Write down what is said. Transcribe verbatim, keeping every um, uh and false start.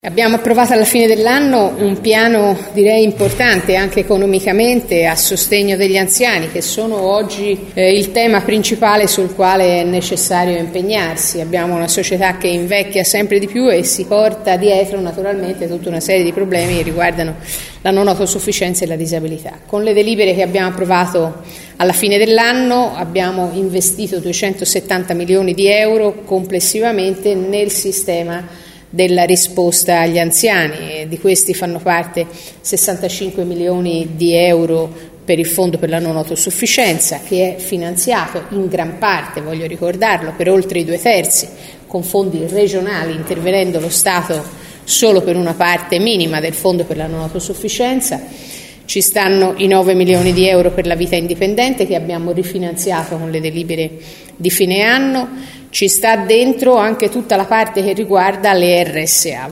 Abbiamo approvato alla fine dell'anno un piano, direi, importante anche economicamente a sostegno degli anziani, che sono oggi eh, il tema principale sul quale è necessario impegnarsi. Abbiamo una società che invecchia sempre di più e si porta dietro naturalmente tutta una serie di problemi che riguardano la non autosufficienza e la disabilità. Con le delibere che abbiamo approvato alla fine dell'anno abbiamo investito duecentosettanta milioni di euro complessivamente nel sistema della risposta agli anziani, e di questi fanno parte sessantacinque milioni di euro per il Fondo per la non autosufficienza, che è finanziato in gran parte, voglio ricordarlo, per oltre i due terzi con fondi regionali, intervenendo lo Stato solo per una parte minima del Fondo per la non autosufficienza. Ci stanno i nove milioni di euro per la vita indipendente, che abbiamo rifinanziato con le delibere di fine anno. Ci sta dentro anche tutta la parte che riguarda le R S A.